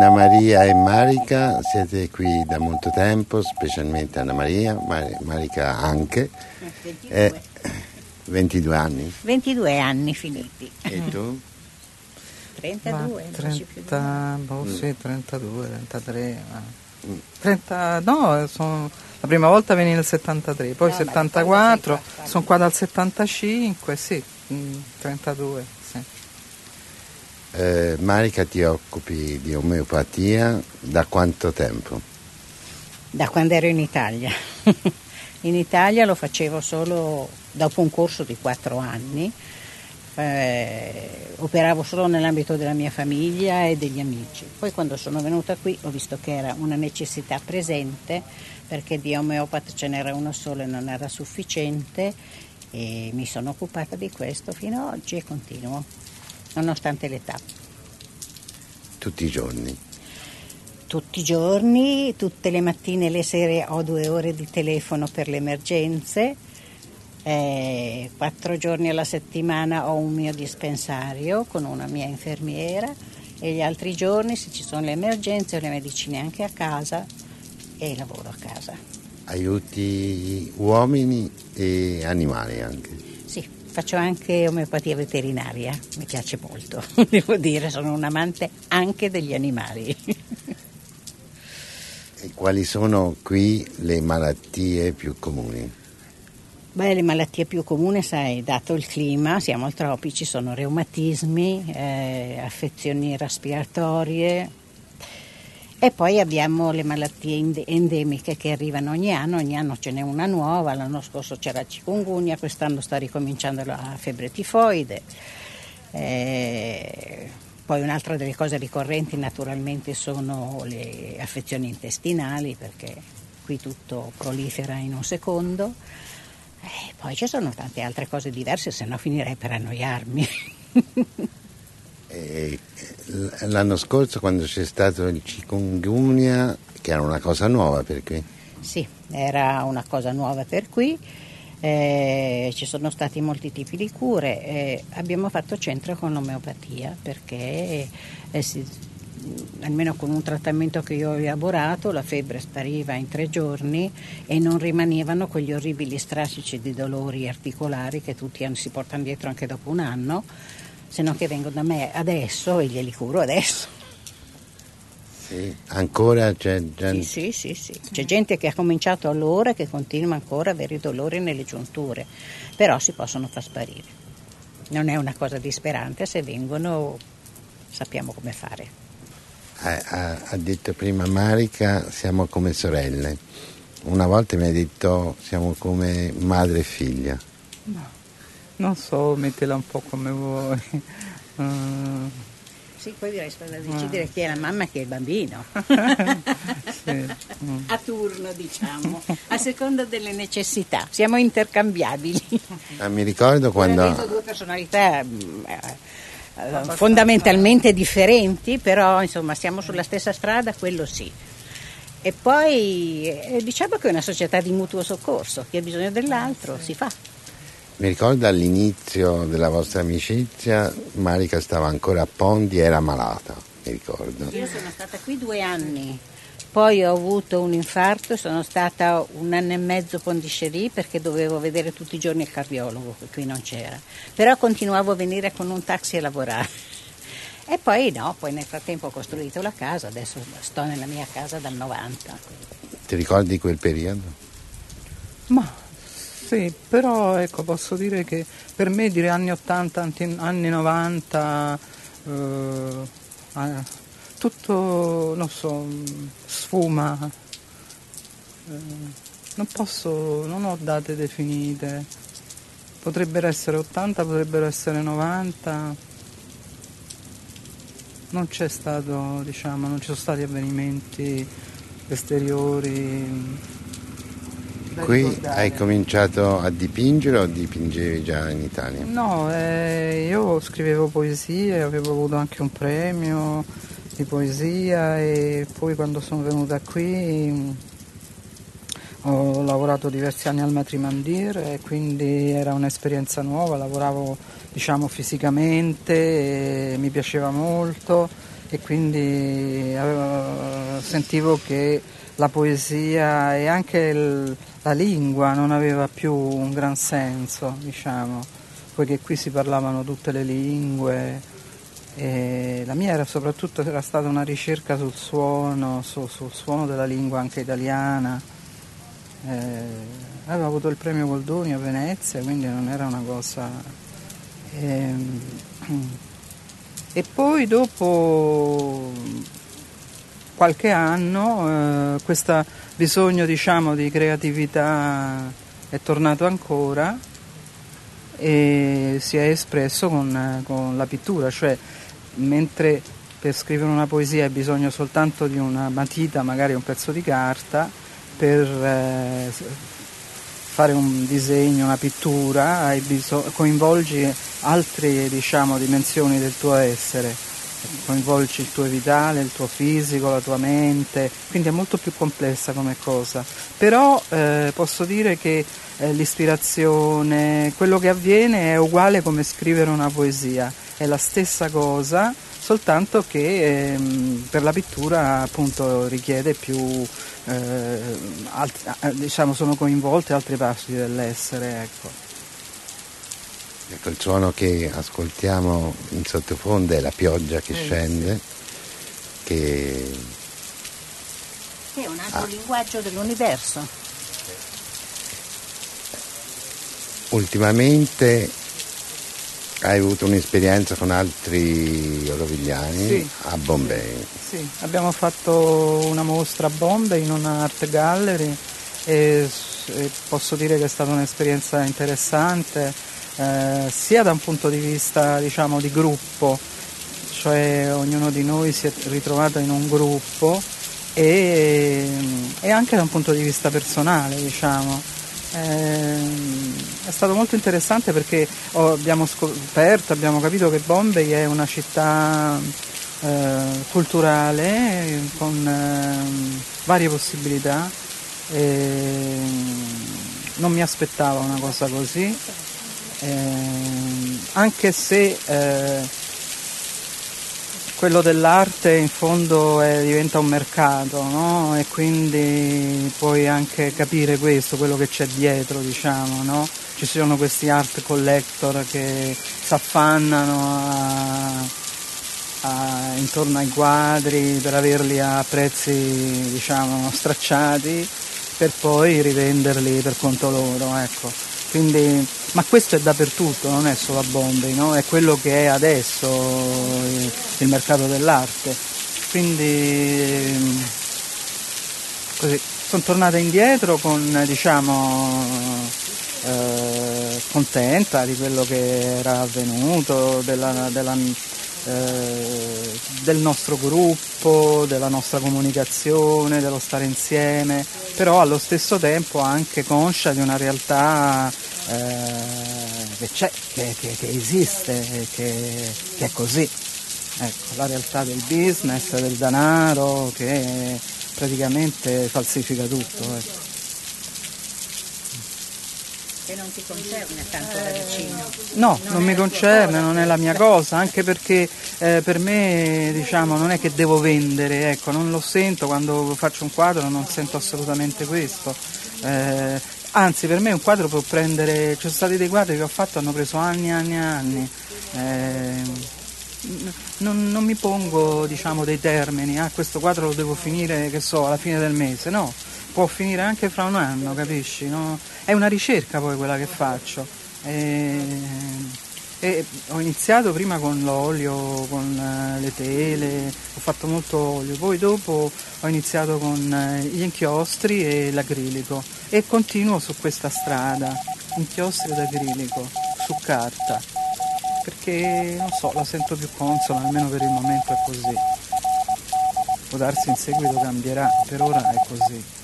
Anna Maria e Marica, siete qui da molto tempo, specialmente Anna Maria, Marica anche. 22 anni? 22 anni finiti. E tu? 32, 32, 33. 30, no, la prima volta venne nel 73, poi No, 74, sono qua dal 75, sì, 32, sì. Marica, ti occupi di omeopatia da quanto tempo? Da quando ero in Italia. In Italia lo facevo solo dopo un corso di 4 anni. Operavo solo nell'ambito della mia famiglia e degli amici. Poi quando sono venuta qui ho visto che era una necessità presente, perché di omeopata ce n'era uno solo e non era sufficiente, e mi sono occupata di questo fino ad oggi e continuo, nonostante l'età. Tutti i giorni? Tutti i giorni, tutte le mattine e le sere ho 2 ore di telefono per le emergenze. 4 giorni alla settimana ho un mio dispensario con una mia infermiera, e gli altri giorni, se ci sono le emergenze, ho le medicine anche a casa e lavoro a casa. Aiuti uomini e animali anche? Sì, faccio anche omeopatia veterinaria, mi piace molto, devo dire, sono un amante anche degli animali. E quali sono qui le malattie più comuni? Beh, le malattie più comuni, sai, dato il clima, siamo al tropici, sono reumatismi, affezioni respiratorie, e poi abbiamo le malattie endemiche che arrivano ogni anno ce n'è una nuova. L'anno scorso c'era la chikungunya, quest'anno sta ricominciando la febbre tifoide. Poi un'altra delle cose ricorrenti naturalmente sono le affezioni intestinali, perché qui tutto prolifera in un secondo. Poi ci sono tante altre cose diverse, se no finirei per annoiarmi. L'anno scorso, quando c'è stato il chikungunya, che era una cosa nuova per qui? Sì, era una cosa nuova per qui. Ci sono stati molti tipi di cure. Abbiamo fatto centro con l'omeopatia, perché almeno con un trattamento che io ho elaborato, la febbre spariva in 3 giorni e non rimanevano quegli orribili strascici di dolori articolari che tutti si portano dietro anche dopo un anno, se no che vengono da me adesso e glieli curo adesso. Sì, ancora c'è gente? Sì. C'è gente che ha cominciato allora e che continua ancora ad avere i dolori nelle giunture, però si possono far sparire. Non è una cosa disperante, se vengono sappiamo come fare. Ha detto prima Marica, siamo come sorelle. Una volta mi ha detto siamo come madre e figlia. No, non so, mettila un po' come vuoi. Sì, poi riesco a decidere chi è la mamma e chi è il bambino. Sì. A turno, diciamo, a seconda delle necessità. Siamo intercambiabili. Mi ricordo quando... Avendo 2 personalità fondamentalmente differenti, però insomma siamo sulla stessa strada, quello sì. E poi diciamo che è una società di mutuo soccorso, chi ha bisogno dell'altro si fa. Mi ricordo all'inizio della vostra amicizia, Marica stava ancora a Pondi, era malata, mi ricordo. Io sono stata qui 2 anni, poi ho avuto un infarto e sono stata 1 anno e mezzo Pondichéry, perché dovevo vedere tutti i giorni il cardiologo, che qui non c'era. Però continuavo a venire con un taxi a lavorare. E poi nel frattempo ho costruito la casa, adesso sto nella mia casa dal 90. Ti ricordi quel periodo? Ma sì, però ecco, posso dire che per me dire anni 80, anni 90, tutto, non so, sfuma. Non ho date definite. Potrebbero essere 80, potrebbero essere 90. Non c'è stato, non ci sono stati avvenimenti esteriori. Qui hai cominciato a dipingere o dipingevi già in Italia? No, io scrivevo poesie, avevo avuto anche un premio di poesia, e poi quando sono venuta qui ho lavorato diversi anni al Matrimandir, e quindi era un'esperienza nuova, lavoravo fisicamente, e mi piaceva molto, e quindi sentivo che la poesia e anche la lingua non aveva più un gran senso, diciamo, poiché qui si parlavano tutte le lingue e la mia era stata una ricerca sul suono, sul suono della lingua anche italiana. Avevo avuto il premio Goldoni a Venezia, quindi non era una cosa... E poi dopo qualche anno questo bisogno, diciamo, di creatività è tornato ancora e si è espresso con la pittura, cioè mentre per scrivere una poesia hai bisogno soltanto di una matita, magari un pezzo di carta, per fare un disegno, una pittura, coinvolgi altre, diciamo, dimensioni del tuo essere, coinvolgi il tuo vitale, il tuo fisico, la tua mente, quindi è molto più complessa come cosa. Però posso dire che l'ispirazione, quello che avviene è uguale come scrivere una poesia, è la stessa cosa, soltanto che per la pittura appunto richiede più, diciamo, sono coinvolte altre parti dell'essere, ecco. Ecco, il suono che ascoltiamo in sottofondo è la pioggia che scende, che è un altro linguaggio dell'universo. Ultimamente hai avuto un'esperienza con altri orovigliani, sì, a Bombay. Sì, abbiamo fatto una mostra a Bombay in una art gallery e posso dire che è stata un'esperienza interessante, sia da un punto di vista, diciamo, di gruppo, cioè ognuno di noi si è ritrovato in un gruppo e anche da un punto di vista personale, diciamo. È stato molto interessante perché abbiamo capito che Bombay è una città culturale con varie possibilità e non mi aspettavo una cosa così, anche se quello dell'arte in fondo diventa un mercato, no? E quindi puoi anche capire questo, quello che c'è dietro, diciamo, no? Ci sono questi art collector che si affannano intorno ai quadri per averli a prezzi, diciamo, stracciati per poi rivenderli per conto loro, ecco. Quindi, ma questo è dappertutto, non è solo a Bombay, no? È quello che è adesso il mercato dell'arte. Quindi così sono tornata indietro con, diciamo, contenta di quello che era avvenuto, del nostro gruppo, della nostra comunicazione, dello stare insieme, però allo stesso tempo anche conscia di una realtà che c'è, che esiste, che è così. Ecco, la realtà del business, del denaro, che praticamente falsifica tutto. Ecco. Che non ti concerne tanto da vicino. No, non mi concerne, non è la mia cosa, anche perché per me, diciamo, non è che devo vendere, ecco, non lo sento quando faccio un quadro, non sento assolutamente questo. Anzi, per me un quadro può prendere, ci sono stati dei quadri che ho fatto, hanno preso anni e anni e anni. Non mi pongo, diciamo, dei termini, questo quadro lo devo finire, che so, alla fine del mese, no. Può finire anche fra un anno, capisci? No? È una ricerca poi quella che faccio. E ho iniziato prima con l'olio, con le tele, ho fatto molto olio, poi dopo ho iniziato con gli inchiostri e l'acrilico e continuo su questa strada, inchiostri ed acrilico, su carta, perché non so, la sento più consona, almeno per il momento è così. Può darsi in seguito cambierà, per ora è così.